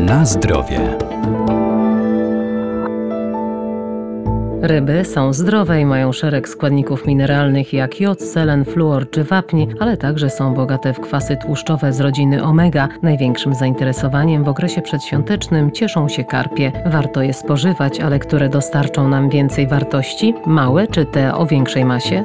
Na zdrowie. Ryby są zdrowe i mają szereg składników mineralnych jak jod, selen, fluor czy wapń, ale także są bogate w kwasy tłuszczowe z rodziny omega. Największym zainteresowaniem w okresie przedświątecznym cieszą się karpie. Warto je spożywać, ale które dostarczą nam więcej wartości? Małe czy te o większej masie?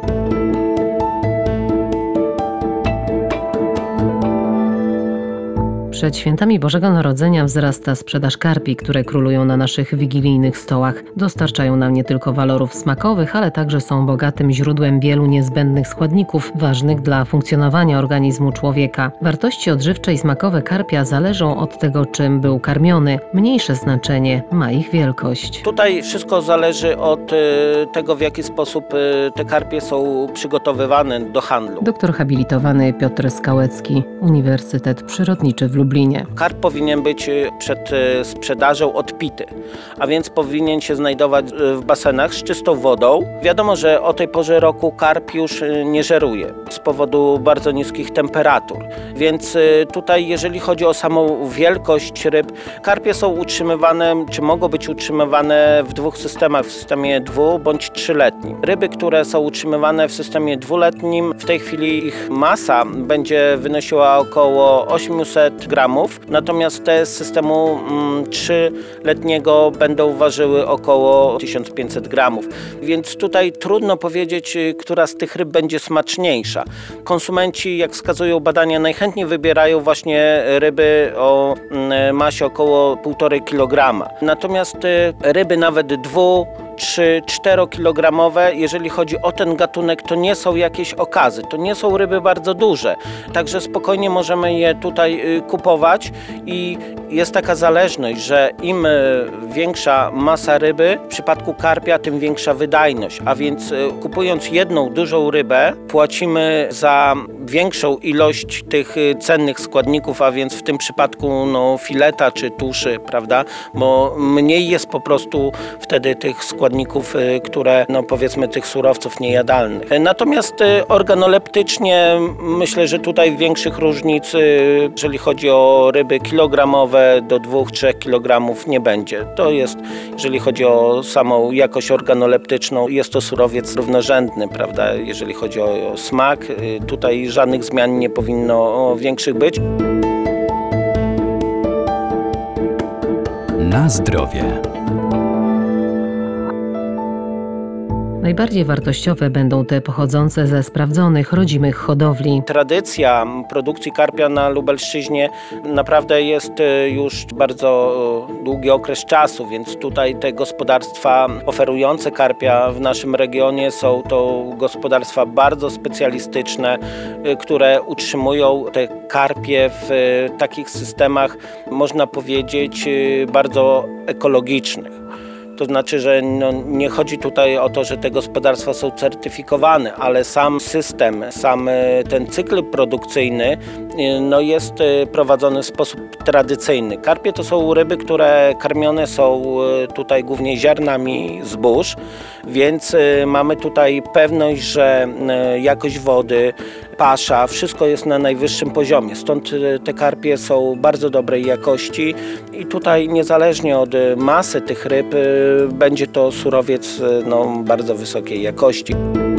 Przed świętami Bożego Narodzenia wzrasta sprzedaż karpi, które królują na naszych wigilijnych stołach. Dostarczają nam nie tylko walorów smakowych, ale także są bogatym źródłem wielu niezbędnych składników ważnych dla funkcjonowania organizmu człowieka. Wartości odżywcze i smakowe karpia zależą od tego, czym był karmiony. Mniejsze znaczenie ma ich wielkość. Tutaj wszystko zależy od tego, w jaki sposób te karpie są przygotowywane do handlu. Doktor habilitowany Piotr Skałecki, Uniwersytet Przyrodniczy w Lublinie. Karp powinien być przed sprzedażą odpity, a więc powinien się znajdować w basenach z czystą wodą. Wiadomo, że o tej porze roku karp już nie żeruje z powodu bardzo niskich temperatur. Więc tutaj, jeżeli chodzi o samą wielkość ryb, karpie są utrzymywane, czy mogą być utrzymywane w dwóch systemach, w systemie 2- bądź 3-letnim. Ryby, które są utrzymywane w systemie 2-letnim, w tej chwili ich masa będzie wynosiła około 800 gramów, natomiast te z systemu 3-letniego będą ważyły około 1500 gramów. Więc tutaj trudno powiedzieć, która z tych ryb będzie smaczniejsza. Konsumenci, jak wskazują badania, najchętniej wybierają właśnie ryby o masie około 1,5 kg. Natomiast ryby nawet 2, 3, 4-kilogramowe, jeżeli chodzi o ten gatunek, to nie są jakieś okazy, to nie są ryby bardzo duże, także spokojnie możemy je tutaj kupować i jest taka zależność, że im większa masa ryby, w przypadku karpia tym większa wydajność, a więc kupując jedną dużą rybę płacimy za większą ilość tych cennych składników, a więc w tym przypadku fileta czy tuszy, prawda, bo mniej jest po prostu wtedy tych składników, które powiedzmy tych surowców niejadalnych. Natomiast organoleptycznie myślę, że tutaj większych różnic, jeżeli chodzi o ryby kilogramowe do 2-3 kg nie będzie. To jest, jeżeli chodzi o samą jakość organoleptyczną, jest to surowiec równorzędny, prawda, jeżeli chodzi o smak. Tutaj żadnych zmian nie powinno większych być. Na zdrowie. Najbardziej wartościowe będą te pochodzące ze sprawdzonych, rodzimych hodowli. Tradycja produkcji karpia na Lubelszczyźnie naprawdę jest już bardzo długi okres czasu, więc tutaj te gospodarstwa oferujące karpia w naszym regionie są to gospodarstwa bardzo specjalistyczne, które utrzymują te karpie w takich systemach, można powiedzieć, bardzo ekologicznych. To znaczy, że nie chodzi tutaj o to, że te gospodarstwa są certyfikowane, ale sam system, sam ten cykl produkcyjny jest prowadzony w sposób tradycyjny. Karpie to są ryby, które karmione są tutaj głównie ziarnami zbóż, więc mamy tutaj pewność, że jakość wody, pasza, wszystko jest na najwyższym poziomie. Stąd te karpie są bardzo dobrej jakości i tutaj niezależnie od masy tych ryb będzie to surowiec bardzo wysokiej jakości.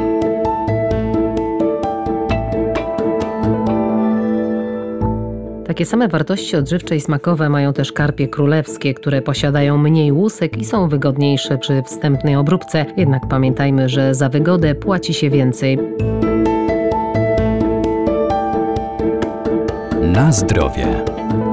Takie same wartości odżywcze i smakowe mają też karpie królewskie, które posiadają mniej łusek i są wygodniejsze przy wstępnej obróbce. Jednak pamiętajmy, że za wygodę płaci się więcej. Na zdrowie.